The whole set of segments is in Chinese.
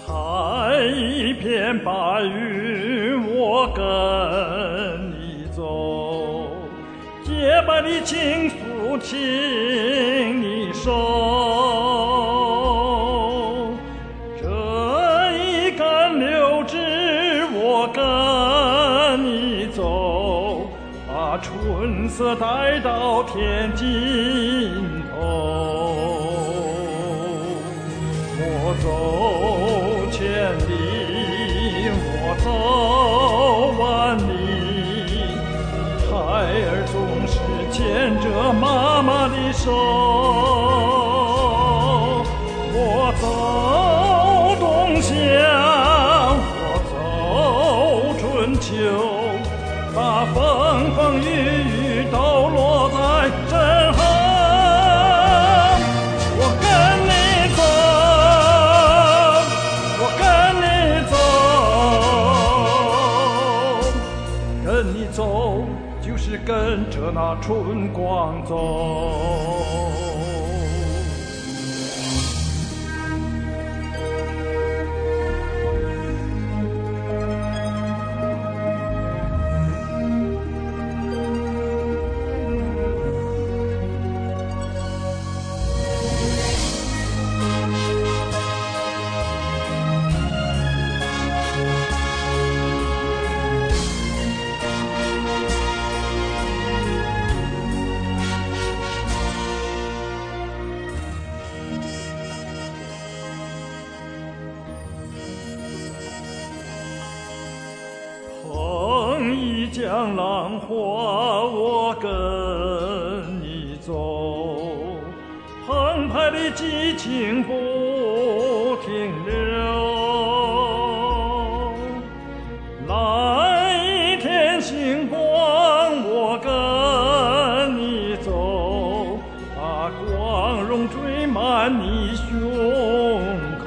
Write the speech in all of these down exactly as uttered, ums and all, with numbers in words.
海一片白云，我跟你走，洁白的情愫，请你收。这一干柳枝，我跟你走，把春色带到天尽头。我走千里，我走万里，孩儿总是牵着妈妈的手。我走冬夏，我走春秋，把风风雨雨都落在身后。我跟你走，我跟你走，跟你走就是跟着那春光走。捧一江浪花，我跟你走，澎湃的激情不停留。来一天星光，我跟你走，把光荣缀满你胸口。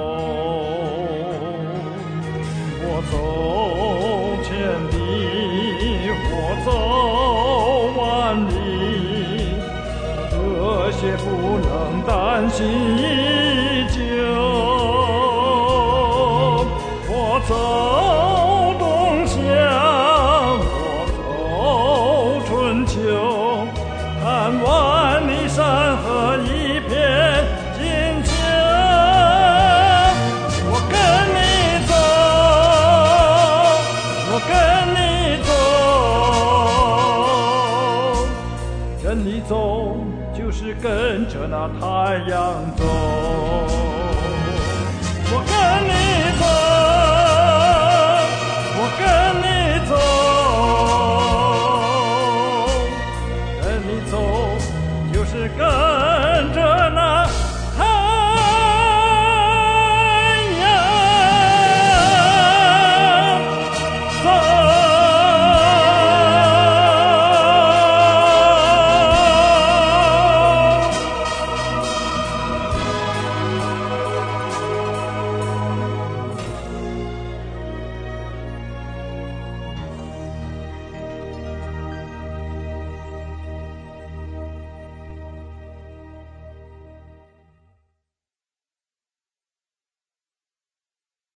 我走千里，我走万里，这些不能担心依旧。我走冬夏，我走春秋，看万里山河一片金秋。我跟你走，我跟你走，跟你走就是跟着那太阳走。